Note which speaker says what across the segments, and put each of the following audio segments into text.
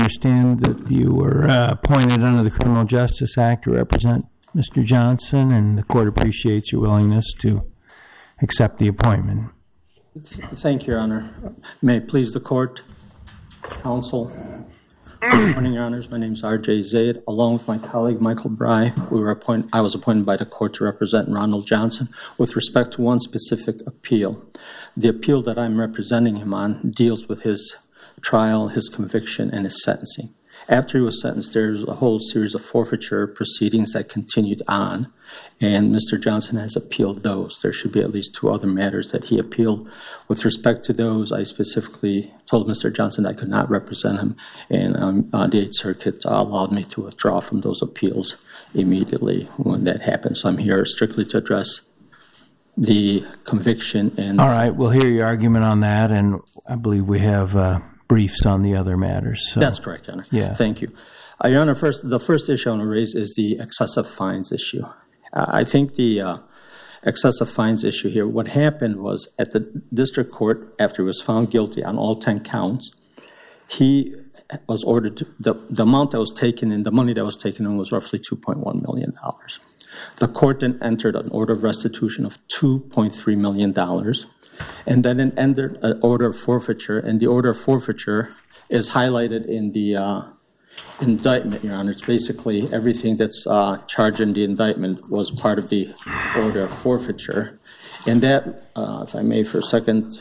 Speaker 1: understand that you were appointed under the Criminal Justice Act to represent Mr. Johnson, and the court appreciates your willingness to accept the appointment.
Speaker 2: Thank you, Your Honor. May it please the court, counsel. Good morning, Your Honors. My name is R.J. Zaid. Along with my colleague, Michael Bry, I was appointed by the court to represent Ronald Johnson with respect to one specific appeal. The appeal that I'm representing him on deals with his trial, his conviction, and his sentencing. After he was sentenced, there's a whole series of forfeiture proceedings that continued on, and Mr. Johnson has appealed those. There should be at least 2 other matters that he appealed. With respect to those, I specifically told Mr. Johnson I could not represent him, and the 8th Circuit allowed me to withdraw from those appeals immediately when that happened. So I'm here strictly to address the conviction. And
Speaker 1: all right, we'll hear your argument on that, and I believe we have briefs on the other matters. So.
Speaker 2: That's correct, Your Honor.
Speaker 1: Yeah.
Speaker 2: Thank you. Your Honor, the first issue I want to raise is the excessive fines issue. I think the excessive fines issue here, what happened was at the district court, after he was found guilty on all 10 counts, he was ordered to, the amount that was taken in, the money that was taken in was roughly $2.1 million. The court then entered an order of restitution of $2.3 million. And then it entered an order of forfeiture, and the order of forfeiture is highlighted in the indictment, Your Honor. It's basically everything that's charged in the indictment was part of the order of forfeiture. And that, if I may for a second,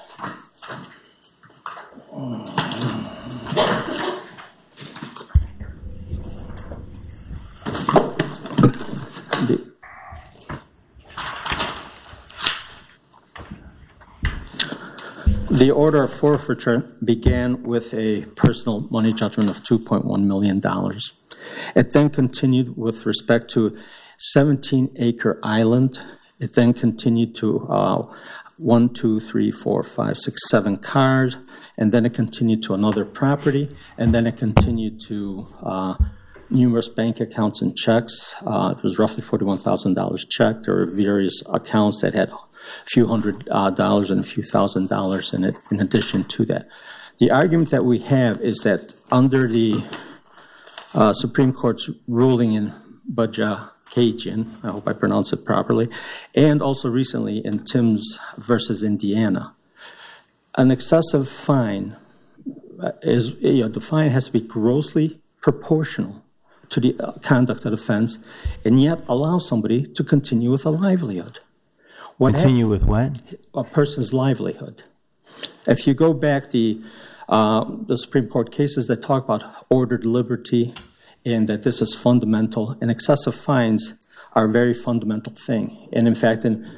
Speaker 2: the order of forfeiture began with a personal money judgment of $2.1 million. It then continued with respect to 17-acre island. It then continued to 1, 2, 3, 4, 5, 6, 7 cars, and then it continued to another property, and then it continued to numerous bank accounts and checks. It was roughly $41,000 checked. There were various accounts that had a few $100s and a few $1,000s in it, in addition to that. The argument that we have is that under the Supreme Court's ruling in Bajakajian, I hope I pronounce it properly, and also recently in Timms versus Indiana, an excessive fine is, the fine has to be grossly proportional to the conduct of offense and yet allow somebody to continue with a livelihood.
Speaker 1: Continue with what?
Speaker 2: A person's livelihood. If you go back the Supreme Court cases that talk about ordered liberty and that this is fundamental, and excessive fines are a very fundamental thing. And in fact, in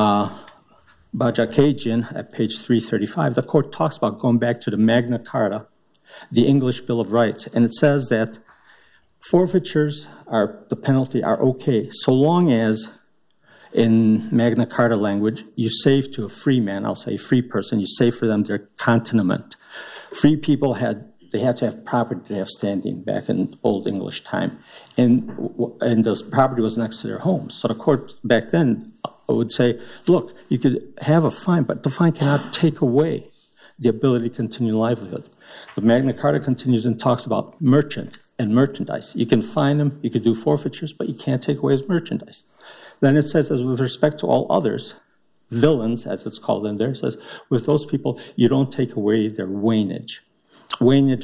Speaker 2: Bajakajian at page 335, the court talks about going back to the Magna Carta, the English Bill of Rights, and it says that forfeitures the penalty are okay so long as, in Magna Carta language, you save to a free man, I'll say free person, you save for them their continent. Free people had to have property to have standing back in Old English time. And the property was next to their homes. So the court back then would say, look, you could have a fine, but the fine cannot take away the ability to continue livelihood. The Magna Carta continues and talks about merchant and merchandise. You can fine them, you can do forfeitures, but you can't take away his merchandise. Then it says, as with respect to all others, villains, as it's called in there, it says, with those people, you don't take away their wainage. Wainage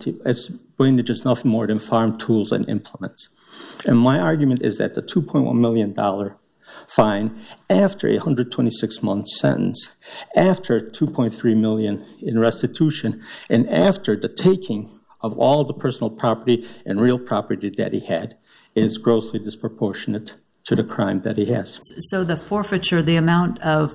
Speaker 2: is nothing more than farm tools and implements. And my argument is that the $2.1 million fine, after a 126-month sentence, after $2.3 million in restitution, and after the taking of all the personal property and real property that he had, is grossly disproportionate to the crime that he has.
Speaker 3: So the forfeiture, the amount of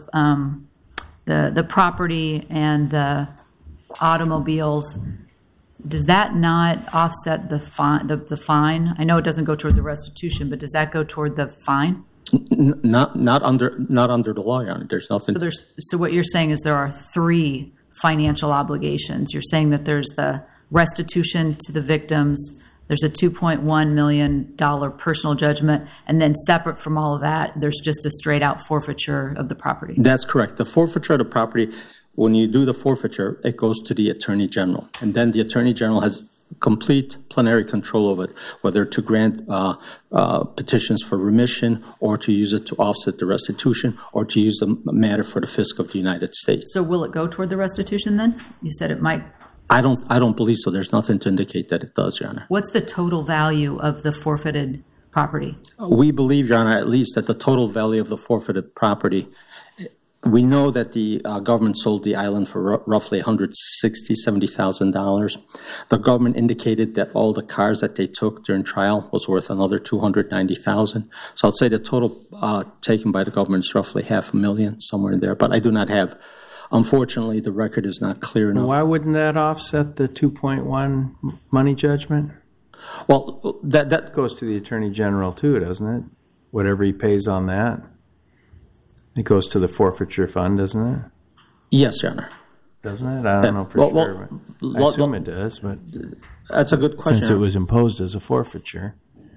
Speaker 3: the property and the automobiles, does that not offset the fine? I know it doesn't go toward the restitution, but does that go toward the fine?
Speaker 2: Not under the law, Your Honor. There's nothing.
Speaker 3: So what you're saying is there are 3 financial obligations. You're saying that there's the restitution to the victims, there's a $2.1 million personal judgment, and then separate from all of that, there's just a straight-out forfeiture of the property.
Speaker 2: That's correct. The forfeiture of the property, when you do the forfeiture, it goes to the Attorney General. And then the Attorney General has complete plenary control of it, whether to grant petitions for remission or to use it to offset the restitution or to use the matter for the fisc of the United States.
Speaker 3: So will it go toward the restitution then? You said it might.
Speaker 2: I don't believe so. There's nothing to indicate that it does, Your Honor.
Speaker 3: What's the total value of the forfeited property?
Speaker 2: We believe, Your Honor, at least that the total value of the forfeited property, we know that the government sold the island for roughly $170,000. The government indicated that all the cars that they took during trial was worth another $290,000. So I'd say the total taken by the government is roughly $500,000, somewhere in there. But I do not have, unfortunately, the record is not clear enough.
Speaker 1: Why wouldn't that offset the 2.1 money judgment?
Speaker 2: Well, that
Speaker 1: Goes to the Attorney General too, doesn't it? Whatever he pays on that. It goes to the forfeiture fund, doesn't it?
Speaker 2: yes, Your Honor.
Speaker 1: Doesn't it? I don't know for sure. But I assume it does, but
Speaker 2: that's a good question.
Speaker 1: since it was imposed as a forfeiture.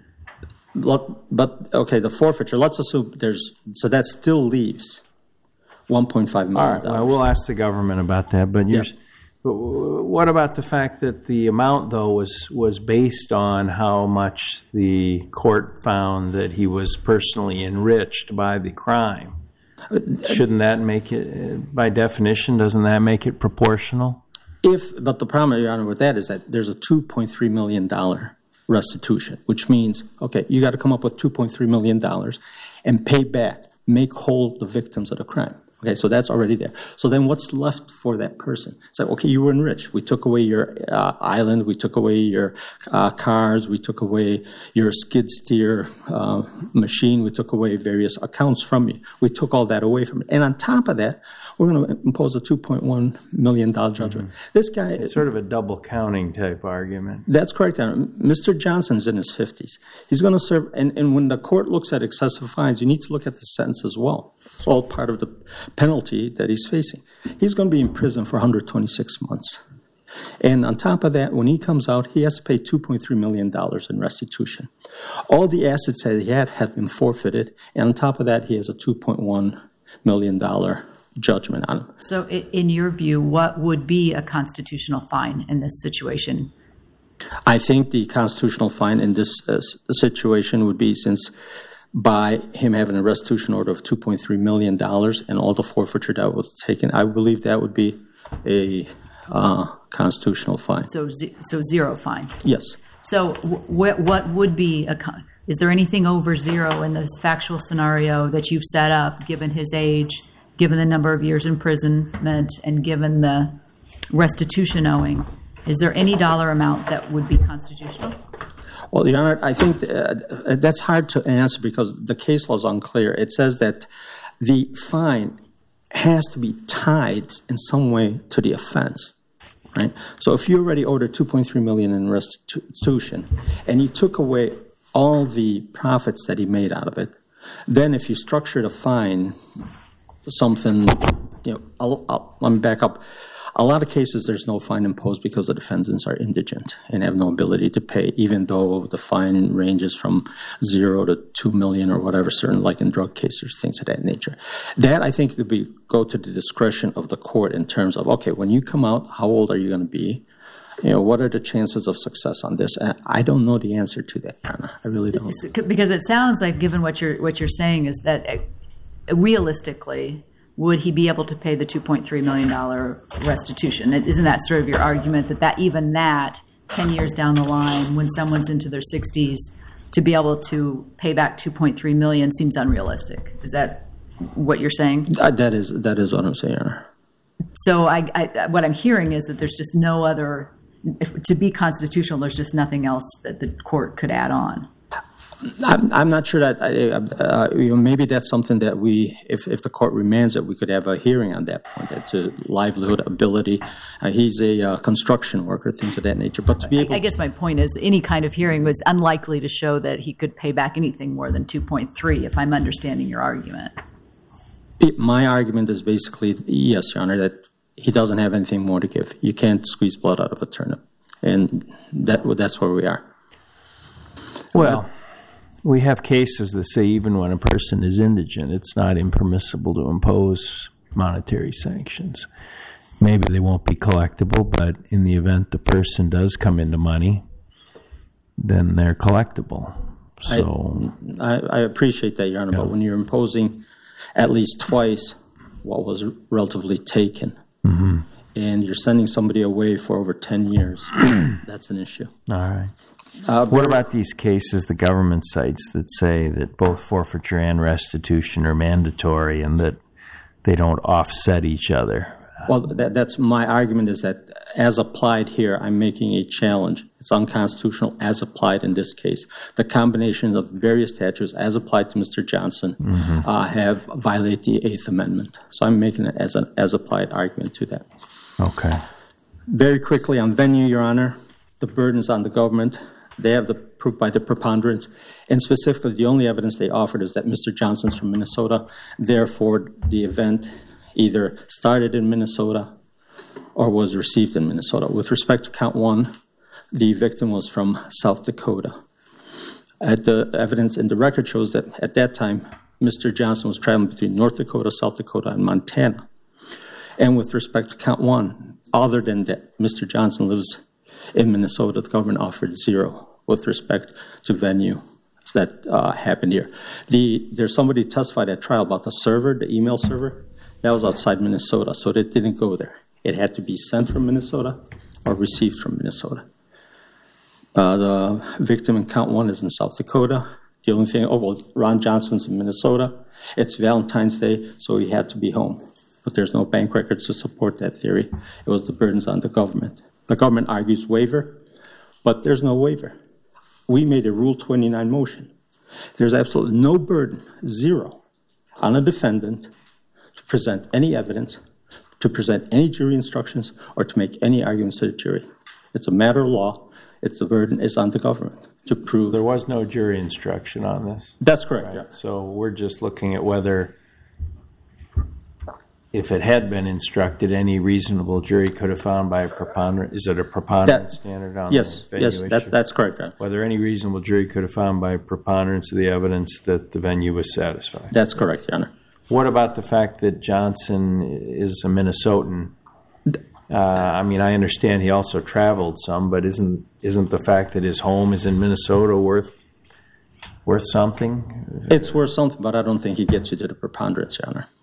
Speaker 2: But okay, the forfeiture. Let's assume so that still leaves $1.5 million.
Speaker 1: All right. Well, we'll ask the government about that. But but what about the fact that the amount, though, was based on how much the court found that he was personally enriched by the crime? Shouldn't that make it, by definition, doesn't that make it proportional?
Speaker 2: But the problem, Your Honor, with that is that there's a $2.3 million restitution, which means, okay, you got to come up with $2.3 million and pay back, make whole the victims of the crime. Okay, so that's already there. So then what's left for that person? It's like, okay, you were enriched. We took away your island. We took away your cars. We took away your skid steer machine. We took away various accounts from you. We took all that away from you. And on top of that, we're going to impose a $2.1 million judgment. This guy...
Speaker 1: It's sort of a double counting type argument.
Speaker 2: That's correct, Your Honor. Mr. Johnson's in his 50s. He's going to serve... And when the court looks at excessive fines, you need to look at the sentence as well. It's all part of the penalty that he's facing. He's going to be in prison for 126 months. And on top of that, when he comes out, he has to pay $2.3 million in restitution. All the assets that he had have been forfeited. And on top of that, he has a $2.1 million judgment on him.
Speaker 3: So in your view, what would be a constitutional fine in this situation?
Speaker 2: I think the constitutional fine in this situation would be, since by him having a restitution order of $2.3 million and all the forfeiture that was taken, I believe that would be a constitutional fine.
Speaker 3: So zero fine.
Speaker 2: Yes.
Speaker 3: So what would be is there anything over zero in this factual scenario that you've set up, given his age, given the number of years imprisonment, and given the restitution owing? Is there any dollar amount that would be constitutional?
Speaker 2: Well, Your Honor, I think that's hard to answer because the case law is unclear. It says that the fine has to be tied in some way to the offense, right? So if you already ordered $2.3 million in restitution and you took away all the profits that he made out of it, then if you structured a fine, something, let me back up. A lot of cases, there's no fine imposed because the defendants are indigent and have no ability to pay, even though the fine ranges from $0 to $2 million or whatever, certain, like in drug cases, things of that nature. That, I think, would go to the discretion of the court in terms of, okay, when you come out, how old are you going to be? What are the chances of success on this? I don't know the answer to that, Anna. I really don't.
Speaker 3: Because it sounds like, given what you're saying, is that realistically, would he be able to pay the $2.3 million restitution? Isn't that sort of your argument, that even that, 10 years down the line, when someone's into their 60s, to be able to pay back $2.3 million seems unrealistic? Is that what you're saying?
Speaker 2: That is what I'm saying, Anna.
Speaker 3: So what I'm hearing is that there's just no other, to be constitutional, there's just nothing else that the court could add on.
Speaker 2: I'm not sure that maybe that's something that if the court remands it, we could have a hearing on that point. That's a livelihood, ability. He's a construction worker, things of that nature. But to be able,
Speaker 3: I guess my point is any kind of hearing was unlikely to show that he could pay back anything more than 2.3. If I'm understanding your argument.
Speaker 2: My argument is basically yes, Your Honor, that he doesn't have anything more to give. You can't squeeze blood out of a turnip, and that's where we are.
Speaker 1: Well. We have cases that say even when a person is indigent, it's not impermissible to impose monetary sanctions. maybe they won't be collectible, but in the event the person does come into money, then they're collectible. So
Speaker 2: I appreciate that, Your Honor, but when you're imposing at least twice what was relatively taken, and you're sending somebody away for over 10 years, that's an issue.
Speaker 1: all right. What about these cases the government cites that say that both forfeiture and restitution are mandatory and that they don't offset each other?
Speaker 2: Well, that's my argument, is that as applied here, I'm making a challenge. It's unconstitutional as applied in this case. The combination of various statutes as applied to Mr. Johnson have violated the Eighth Amendment. So I'm making it as an as-applied argument to that.
Speaker 1: Okay.
Speaker 2: Very quickly on venue, Your Honor, the burden is on the government. They have the proof by the preponderance, and specifically the only evidence they offered is that Mr. Johnson's from Minnesota. Therefore, the event either started in Minnesota or was received in Minnesota. With respect to count one, the victim was from South Dakota. The evidence in the record shows that at that time, Mr. Johnson was traveling between North Dakota, South Dakota, and Montana. And with respect to count one, other than that Mr. Johnson lives in Minnesota, the government offered zero with respect to venue that happened here. There's somebody testified at trial about the server, the email server. That was outside Minnesota, so that didn't go there. It had to be sent from Minnesota or received from Minnesota. The victim in count one is in South Dakota. The only thing, Ron Johnson's in Minnesota. It's Valentine's Day, so he had to be home. But there's no bank records to support that theory. It was the burdens on the government. The government argues waiver, but there's no waiver. We made a Rule 29 motion. There's absolutely no burden, zero, on a defendant to present any evidence, to present any jury instructions, or to make any arguments to the jury. It's a matter of law. The burden is on the government to prove.
Speaker 1: There was no jury instruction on this.
Speaker 2: That's correct,
Speaker 1: Right.
Speaker 2: yeah.
Speaker 1: So we're just looking at whether, if it had been instructed, any reasonable jury could have found by a preponderance. Is it a preponderance standard on
Speaker 2: Yes,
Speaker 1: the venue
Speaker 2: yes,
Speaker 1: issue?
Speaker 2: that's correct, yeah.
Speaker 1: Whether any reasonable jury could have found by a preponderance of the evidence that the venue was satisfied.
Speaker 2: That's correct, Your Honor.
Speaker 1: What about the fact that Johnson is a Minnesotan? I mean, I understand he also traveled some, but isn't the fact that his home is in Minnesota worth something?
Speaker 2: It's worth something, but I don't think he gets you to the preponderance, Your Honor.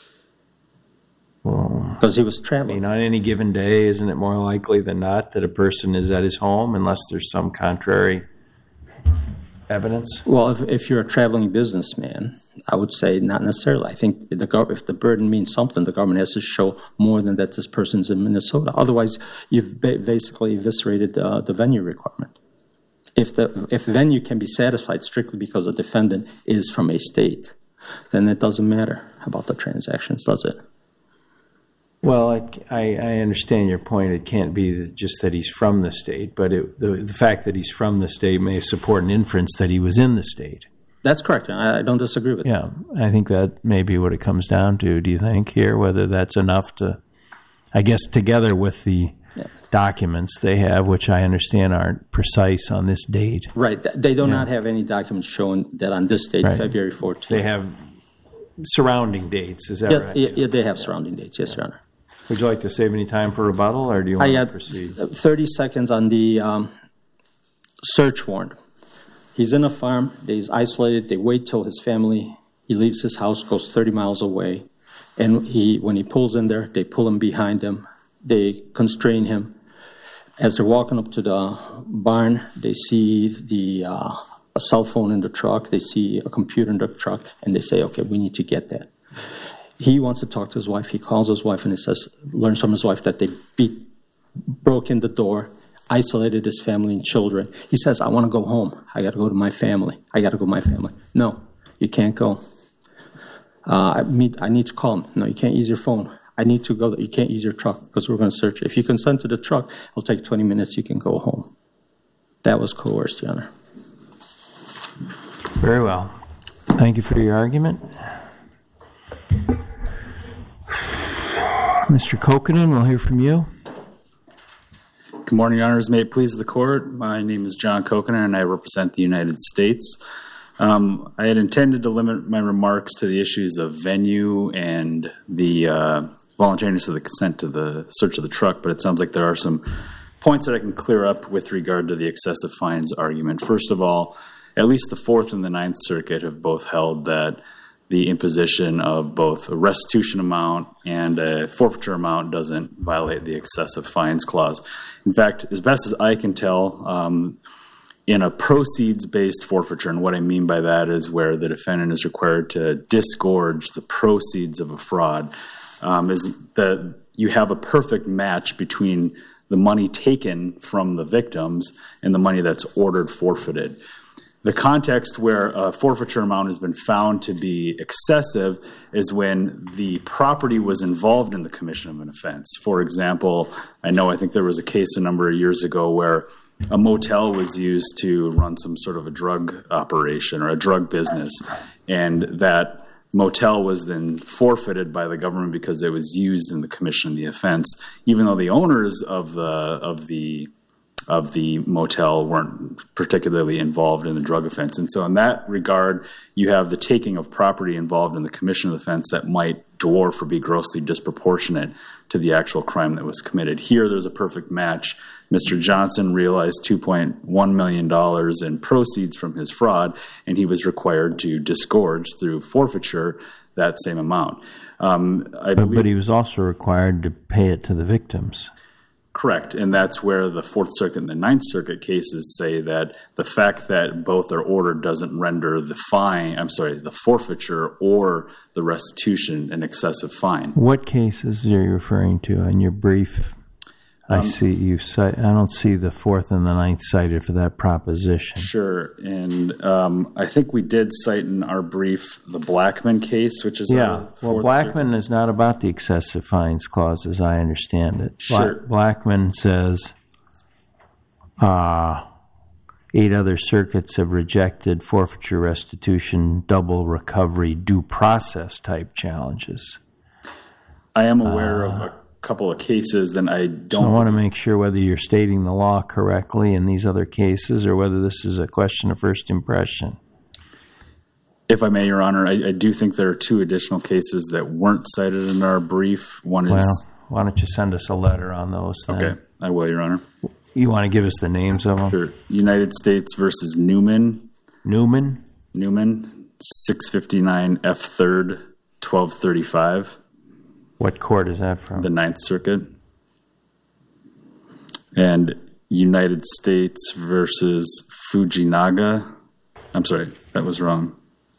Speaker 1: Well,
Speaker 2: because he was
Speaker 1: I
Speaker 2: traveling.
Speaker 1: mean, on any given day, isn't it more likely than not that a person is at his home unless there's some contrary evidence?
Speaker 2: Well, if you're a traveling businessman, I would say not necessarily. I think if the burden means something, the government has to show more than that this person's in Minnesota. Otherwise, you've basically eviscerated the venue requirement. If venue can be satisfied strictly because the defendant is from a state, then it doesn't matter about the transactions, does it?
Speaker 1: Well, I understand your point. It can't be just that he's from the state, but the fact that he's from the state may support an inference that he was in the state.
Speaker 2: That's correct. I don't disagree with that.
Speaker 1: Yeah, I think that may be what it comes down to. Do you think here, whether that's enough to, I guess, together with the documents they have, which I understand aren't precise on this date.
Speaker 2: Right. They do not have any documents showing that on this date, February 14th.
Speaker 1: They have surrounding dates, is that right?
Speaker 2: Yeah, they have surrounding dates, yes, Your Honor.
Speaker 1: Would you like to save any time for rebuttal, or do you want to proceed?
Speaker 2: 30 seconds on the search warrant. He's in a farm. He's isolated. They wait till he leaves his house, goes 30 miles away. And when he pulls in there, they pull him behind him. They constrain him. As they're walking up to the barn, they see a cell phone in the truck. They see a computer in the truck, and they say, okay, we need to get that. He wants to talk to his wife. He calls his wife, and he learns from his wife that they broke in the door, isolated his family and children. He says, I want to go home. I got to go to my family. No, you can't go. I need to call him. No, you can't use your phone. I need to go. You can't use your truck because we're going to search it. If you consent to the truck, it'll take 20 minutes. You can go home. That was coerced, Your Honor.
Speaker 1: Very well. Thank you for your argument. Mr. Kokkonen, we'll hear from you.
Speaker 4: Good morning, Your Honors. May it please the Court. My name is John Kokkonen, and I represent the United States. I had intended to limit my remarks to the issues of venue and the voluntariness of the consent to the search of the truck, but it sounds like there are some points that I can clear up with regard to the excessive fines argument. First of all, at least the Fourth and the Ninth Circuit have both held that the imposition of both a restitution amount and a forfeiture amount doesn't violate the excessive fines clause. In fact, as best as I can tell, in a proceeds-based forfeiture, and what I mean by that is where the defendant is required to disgorge the proceeds of a fraud, is that you have a perfect match between the money taken from the victims and the money that's ordered forfeited. The context where a forfeiture amount has been found to be excessive is when the property was involved in the commission of an offense. For example, I think there was a case a number of years ago where a motel was used to run some sort of a drug operation or a drug business, and that motel was then forfeited by the government because it was used in the commission of the offense, even though the owners of the motel weren't particularly involved in the drug offense. And so in that regard, you have the taking of property involved in the commission of the offense that might dwarf or be grossly disproportionate to the actual crime that was committed. Here, there's a perfect match. Mr. Johnson realized $2.1 million in proceeds from his fraud, and he was required to disgorge through forfeiture that same amount.
Speaker 1: But he was also required to pay it to the victims.
Speaker 4: Correct, and that's where the Fourth Circuit and the Ninth Circuit cases say that the fact that both are ordered doesn't render the forfeiture or the restitution an excessive fine.
Speaker 1: What cases are you referring to in your brief? I see you cite. I don't see the Fourth and the Ninth cited for that proposition.
Speaker 4: Sure, and I think we did cite in our brief the Blackman case, which is
Speaker 1: Blackman is not about the excessive fines clause, as I understand it.
Speaker 4: Sure,
Speaker 1: Blackman says 8 other circuits have rejected forfeiture, restitution, double recovery, due process type challenges.
Speaker 4: I am aware of a couple of cases, then I don't.
Speaker 1: So I want to make sure whether you're stating the law correctly in these other cases or whether this is a question of first impression.
Speaker 4: If I may, Your Honor, I do think there are 2 additional cases that weren't cited in our brief. One is...
Speaker 1: Well, why don't you send us a letter on those then?
Speaker 4: Okay, I will, Your Honor.
Speaker 1: You want to give us the names of them?
Speaker 4: Sure. United States versus Newman.
Speaker 1: Newman,
Speaker 4: 659 F. 3rd, 1235.
Speaker 1: What court is that from?
Speaker 4: The Ninth Circuit. And United States versus Fujinaga. I'm sorry, that was wrong.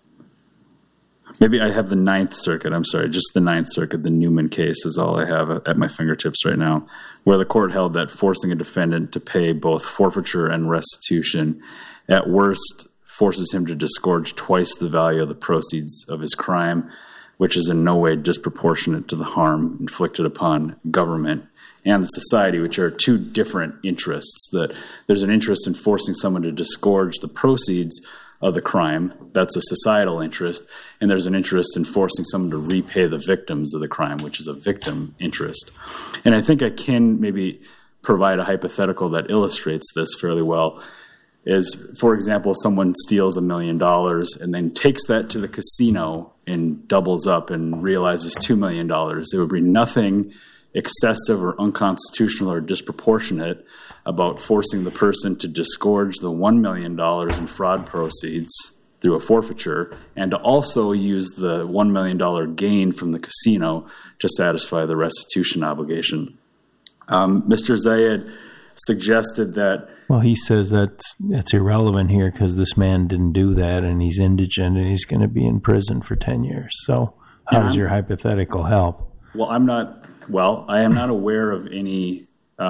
Speaker 4: Maybe I have the Ninth Circuit. I'm sorry, just the Ninth Circuit. The Newman case is all I have at my fingertips right now, where the court held that forcing a defendant to pay both forfeiture and restitution at worst forces him to disgorge twice the value of the proceeds of his crime, which is in no way disproportionate to the harm inflicted upon government and the society, which are 2 different interests. That there's an interest in forcing someone to disgorge the proceeds of the crime. That's a societal interest. And there's an interest in forcing someone to repay the victims of the crime, which is a victim interest. And I think I can maybe provide a hypothetical that illustrates this fairly well. Is, for example, someone steals $1 million and then takes that to the casino and doubles up and realizes $2 million. There would be nothing excessive or unconstitutional or disproportionate about forcing the person to disgorge the $1 million in fraud proceeds through a forfeiture and to also use the $1 million gain from the casino to satisfy the restitution obligation. Mr. Zayed suggested that...
Speaker 1: Well, he says that's irrelevant here because this man didn't do that and he's indigent and he's going to be in prison for 10 years. So how does your hypothetical help?
Speaker 4: Well, I am not aware of any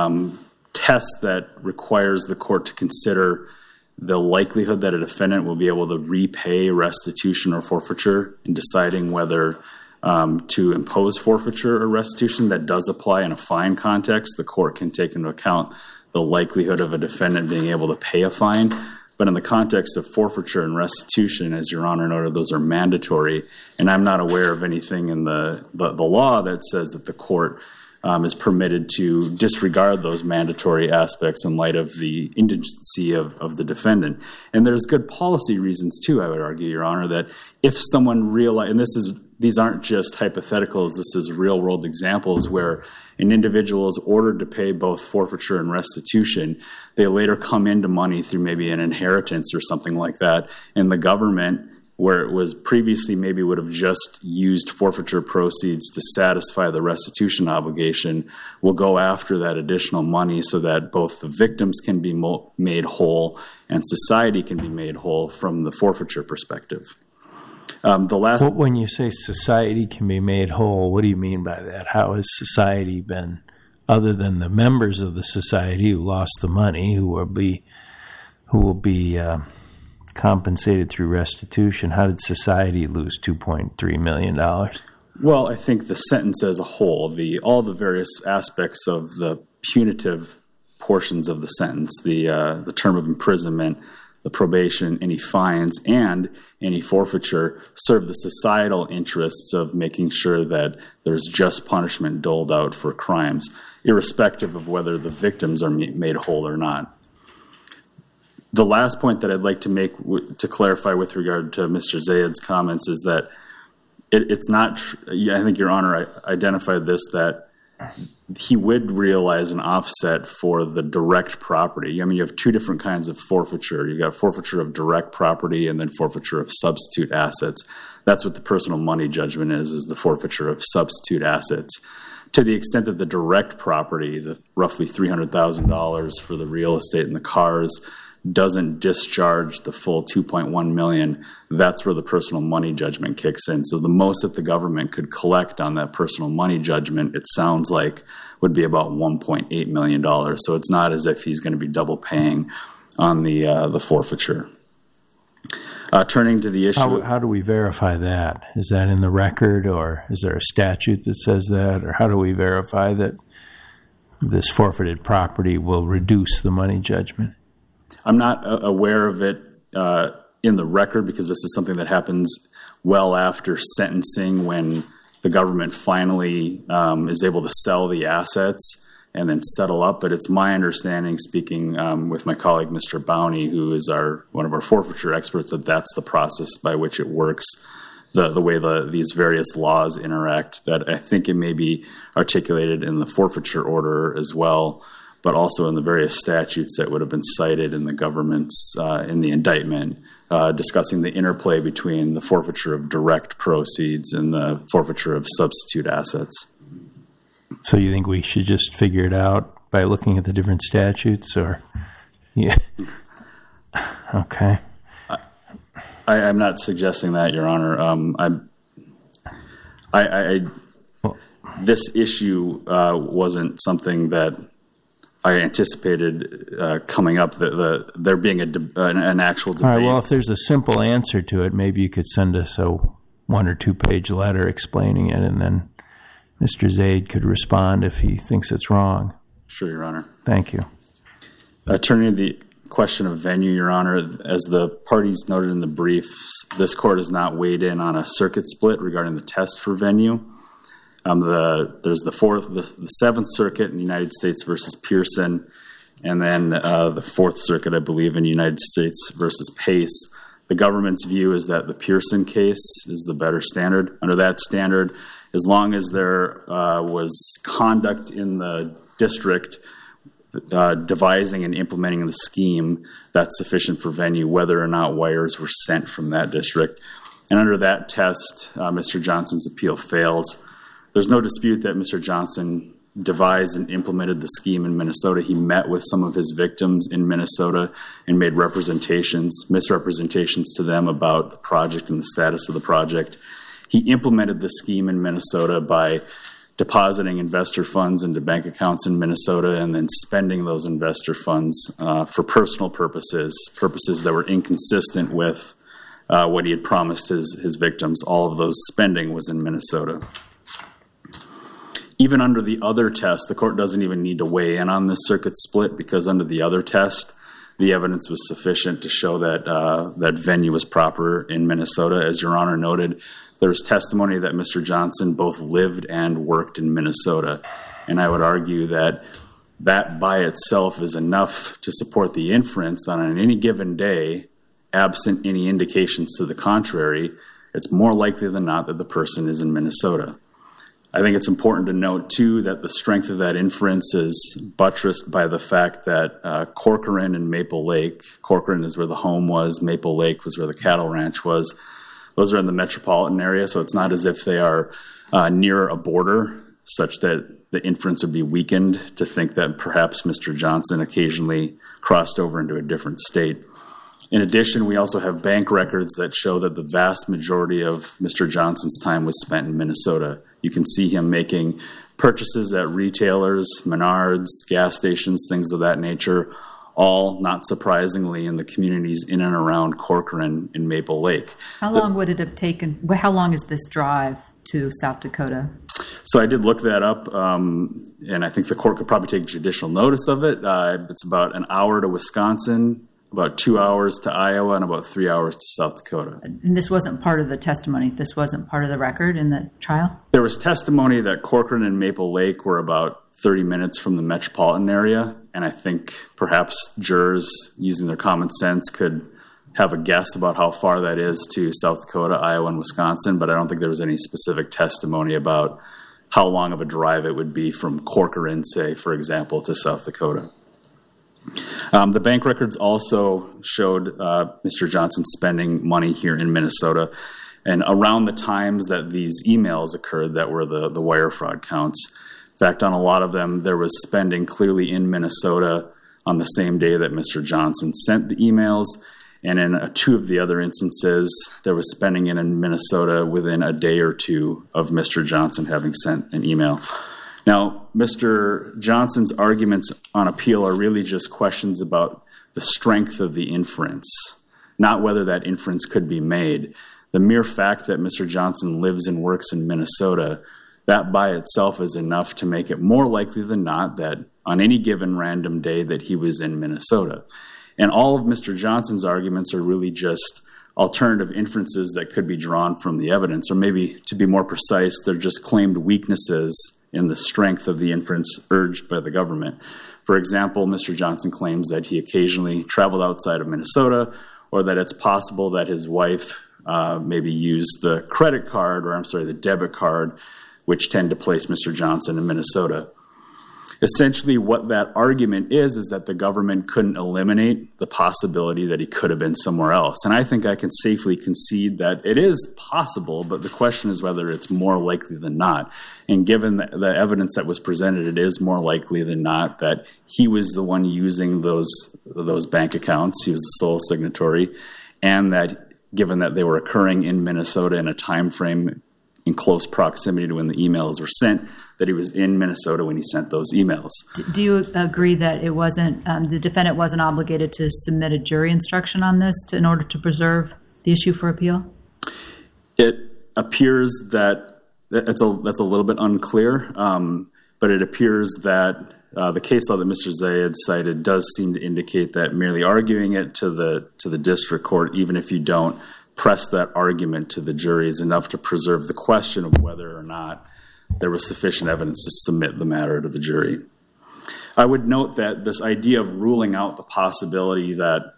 Speaker 4: test that requires the court to consider the likelihood that a defendant will be able to repay restitution or forfeiture in deciding whether to impose forfeiture or restitution. That does apply in a fine context. The court can take into account the likelihood of a defendant being able to pay a fine. But in the context of forfeiture and restitution, as Your Honor noted, those are mandatory. And I'm not aware of anything in the law that says that the court is permitted to disregard those mandatory aspects in light of the indigency of the defendant. And there's good policy reasons, too, I would argue, Your Honor, that if someone realizes, and this is these aren't just hypotheticals. This is real-world examples where an individual is ordered to pay both forfeiture and restitution. They later come into money through maybe an inheritance or something like that, and the government, where it was previously maybe would have just used forfeiture proceeds to satisfy the restitution obligation, will go after that additional money so that both the victims can be made whole and society can be made whole from the forfeiture perspective.
Speaker 1: When you say society can be made whole, what do you mean by that? How has society been, other than the members of the society who lost the money, who will be compensated through restitution, how did society lose $2.3 million?
Speaker 4: Well, I think the sentence as a whole, all the various aspects of the punitive portions of the sentence, the term of imprisonment, the probation, any fines, and any forfeiture serve the societal interests of making sure that there's just punishment doled out for crimes, irrespective of whether the victims are made whole or not. The last point that I'd like to make to clarify with regard to Mr. Zayed's comments is that it's not, I think Your Honor identified this, that he would realize an offset for the direct property. I mean, you have two different kinds of forfeiture. You've got forfeiture of direct property and then forfeiture of substitute assets. That's what the personal money judgment is the forfeiture of substitute assets. To the extent that the direct property, the roughly $300,000 for the real estate and the cars, doesn't discharge the full $2.1 million, that's where the personal money judgment kicks in. So the most that the government could collect on that personal money judgment, it sounds like, would be about $1.8 million. So it's not as if he's going to be double paying on the forfeiture. Turning to the issue...
Speaker 1: How do we verify that? Is that in the record, or is there a statute that says that? Or how do we verify that this forfeited property will reduce the money judgment?
Speaker 4: I'm not aware of it in the record because this is something that happens well after sentencing when the government finally is able to sell the assets and then settle up. But it's my understanding, speaking with my colleague, Mr. Bowney, who is one of our forfeiture experts, that that's the process by which it works, the way these various laws interact, that I think it may be articulated in the forfeiture order as well, but also in the various statutes that would have been cited in the government's, in the indictment, discussing the interplay between the forfeiture of direct proceeds and the forfeiture of substitute assets.
Speaker 1: So you think we should just figure it out by looking at the different statutes, or? Yeah. Okay.
Speaker 4: I'm not suggesting that, Your Honor. This issue wasn't something that I anticipated coming up, there being an actual debate.
Speaker 1: All right, well, if there's a simple answer to it, maybe you could send us a 1 or 2 page letter explaining it, and then Mr. Zayed could respond if he thinks it's wrong.
Speaker 4: Sure, Your Honor.
Speaker 1: Thank you.
Speaker 4: Turning to the question of venue, Your Honor, as the parties noted in the briefs, this court has not weighed in on a circuit split regarding the test for venue. There's the Seventh Circuit in the United States versus Pearson, and then the Fourth Circuit, I believe, in United States versus Pace. The government's view is that the Pearson case is the better standard. Under that standard, as long as there was conduct in the district devising and implementing the scheme, that's sufficient for venue, whether or not wires were sent from that district. And under that test, Mr. Johnson's appeal fails. There's no dispute that Mr. Johnson devised and implemented the scheme in Minnesota. He met with some of his victims in Minnesota and made misrepresentations to them about the project and the status of the project. He implemented the scheme in Minnesota by depositing investor funds into bank accounts in Minnesota and then spending those investor funds for personal purposes that were inconsistent with what he had promised his victims. All of those spending was in Minnesota. Even under the other test, the court doesn't even need to weigh in on this circuit split, because under the other test, the evidence was sufficient to show that that venue was proper in Minnesota. As Your Honor noted, there's testimony that Mr. Johnson both lived and worked in Minnesota. And I would argue that that by itself is enough to support the inference that on any given day, absent any indications to the contrary, it's more likely than not that the person is in Minnesota. I think it's important to note, too, that the strength of that inference is buttressed by the fact that Corcoran and Maple Lake, Corcoran is where the home was, Maple Lake was where the cattle ranch was. Those are in the metropolitan area, so it's not as if they are near a border, such that the inference would be weakened to think that perhaps Mr. Johnson occasionally crossed over into a different state. In addition, we also have bank records that show that the vast majority of Mr. Johnson's time was spent in Minnesota. You can see him making purchases at retailers, Menards, gas stations, things of that nature, all, not surprisingly, in the communities in and around Corcoran and Maple Lake.
Speaker 3: How long would it have taken? How long is this drive to South Dakota?
Speaker 4: So I did look that up, and I think the court could probably take judicial notice of it. It's about an hour to Wisconsin, about 2 hours to Iowa, and about 3 hours to South Dakota.
Speaker 3: And this wasn't part of the testimony? This wasn't part of the record in the trial?
Speaker 4: There was testimony that Corcoran and Maple Lake were about 30 minutes from the metropolitan area, and I think perhaps jurors using their common sense could have a guess about how far that is to South Dakota, Iowa, and Wisconsin, but I don't think there was any specific testimony about how long of a drive it would be from Corcoran, say, for example, to South Dakota. The bank records also showed Mr. Johnson spending money here in Minnesota, and around the times that these emails occurred that were the wire fraud counts. In fact, on a lot of them, there was spending clearly in Minnesota on the same day that Mr. Johnson sent the emails, and in 2 of the other instances, there was spending in Minnesota within a day or 2 of Mr. Johnson having sent an email. Now, Mr. Johnson's arguments on appeal are really just questions about the strength of the inference, not whether that inference could be made. The mere fact that Mr. Johnson lives and works in Minnesota, that by itself is enough to make it more likely than not that on any given random day that he was in Minnesota. And all of Mr. Johnson's arguments are really just alternative inferences that could be drawn from the evidence, or maybe to be more precise, they're just claimed weaknesses in the strength of the inference urged by the government. For example, Mr. Johnson claims that he occasionally traveled outside of Minnesota, or that it's possible that his wife maybe used the debit card, which tend to place Mr. Johnson in Minnesota. Essentially, what that argument is that the government couldn't eliminate the possibility that he could have been somewhere else. And I think I can safely concede that it is possible, but the question is whether it's more likely than not. And given the evidence that was presented, it is more likely than not that he was the one using those bank accounts. He was the sole signatory, and that given that they were occurring in Minnesota in a time frame in close proximity to when the emails were sent, that he was in Minnesota when he sent those emails.
Speaker 3: Do you agree that it wasn't the defendant wasn't obligated to submit a jury instruction on this in order to preserve the issue for appeal?
Speaker 4: It appears that that's a little bit unclear, but it appears that the case law that Mr. Zayed cited does seem to indicate that merely arguing it to the district court, even if you don't press that argument to the jury, is enough to preserve the question of whether or not there was sufficient evidence to submit the matter to the jury. I would note that this idea of ruling out the possibility that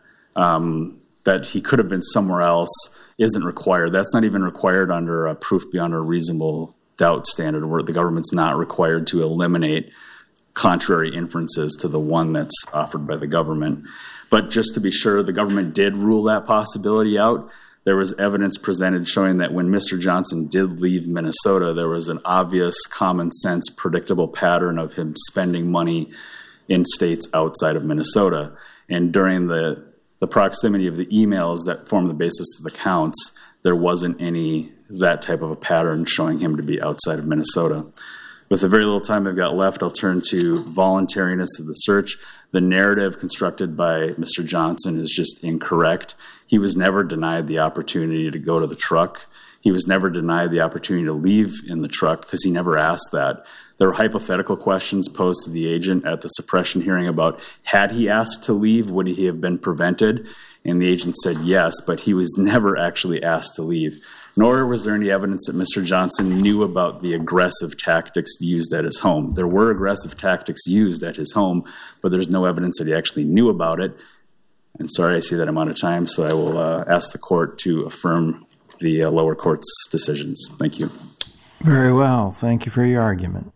Speaker 4: he could have been somewhere else isn't required. That's not even required under a proof beyond a reasonable doubt standard, where the government's not required to eliminate contrary inferences to the one that's offered by the government. But just to be sure, the government did rule that possibility out. There was evidence presented showing that when Mr. Johnson did leave Minnesota, there was an obvious, common sense, predictable pattern of him spending money in states outside of Minnesota. And during the proximity of the emails that form the basis of the counts, there wasn't any that type of a pattern showing him to be outside of Minnesota. With the very little time I've got left, I'll turn to voluntariness of the search. The narrative constructed by Mr. Johnson is just incorrect. He was never denied the opportunity to go to the truck. He was never denied the opportunity to leave in the truck because he never asked that. There were hypothetical questions posed to the agent at the suppression hearing about, had he asked to leave, would he have been prevented? And the agent said yes, but he was never actually asked to leave. Nor was there any evidence that Mr. Johnson knew about the aggressive tactics used at his home. There were aggressive tactics used at his home, but there's no evidence that he actually knew about it. I'm sorry, I see that I'm out of time, so I will ask the court to affirm the lower court's decisions. Thank you.
Speaker 1: Very well. Thank you for your argument.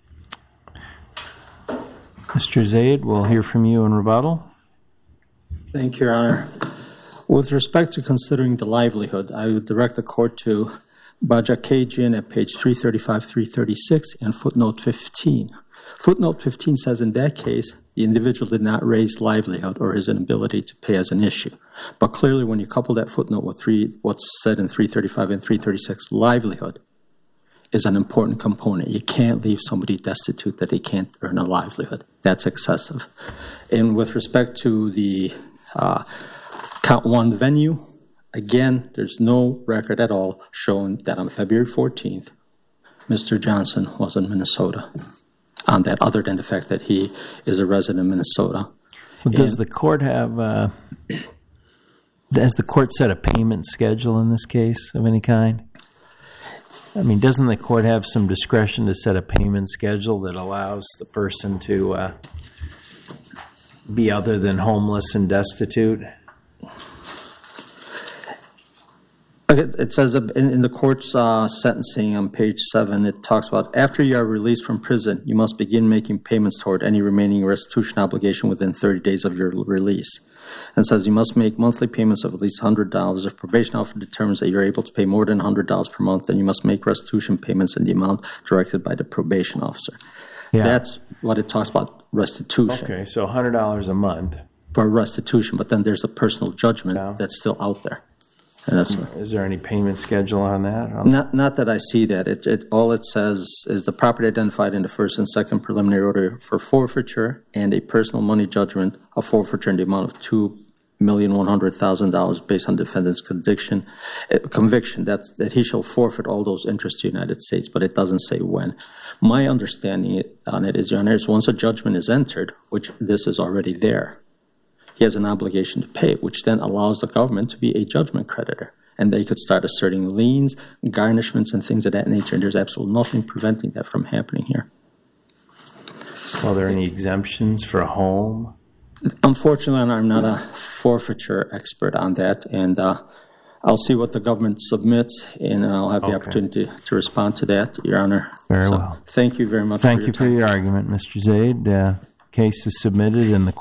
Speaker 1: Mr. Zaid, we'll hear from you in rebuttal.
Speaker 2: Thank you, Your Honor. With respect to considering the livelihood, I would direct the court to Bajakajian at page 335, 336, and footnote 15. Footnote 15 says in that case, the individual did not raise livelihood or his inability to pay as an issue. But clearly, when you couple that footnote with what's said in 335 and 336, livelihood is an important component. You can't leave somebody destitute that they can't earn a livelihood. That's excessive. And with respect to the count one venue, again, there's no record at all showing that on February 14th, Mr. Johnson was in Minnesota on that, other than the fact that he is a resident of Minnesota.
Speaker 1: Well, does the court have, has the court set a payment schedule in this case of any kind? I mean, doesn't the court have some discretion to set a payment schedule that allows the person to be other than homeless and destitute?
Speaker 2: It says in the court's sentencing on page 7, it talks about after you are released from prison, you must begin making payments toward any remaining restitution obligation within 30 days of your release. And it says you must make monthly payments of at least $100. If probation officer determines that you're able to pay more than $100 per month, then you must make restitution payments in the amount directed by the probation officer. Yeah. That's what it talks about, restitution.
Speaker 1: Okay, so $100 a month.
Speaker 2: For restitution, but then there's a personal judgment that's still out there. And that's
Speaker 1: is there any payment schedule on that?
Speaker 2: Not that I see that. All it says is the property identified in the first and second preliminary order for forfeiture and a personal money judgment of forfeiture in the amount of $2,100,000 based on defendant's conviction that he shall forfeit all those interests to the United States, but it doesn't say when. My understanding on it is, Your Honor, is once a judgment is entered, which this is already there, he has an obligation to pay, which then allows the government to be a judgment creditor. And they could start asserting liens, garnishments, and things of that nature. And there's absolutely nothing preventing that from happening here.
Speaker 1: Are there any exemptions for a home?
Speaker 2: Unfortunately, I'm not a forfeiture expert on that. And I'll see what the government submits, and I'll have the opportunity to respond to that, Your Honor.
Speaker 1: Very well.
Speaker 2: Thank you very much
Speaker 1: for your argument, Mr. Zaid. Case is submitted, and the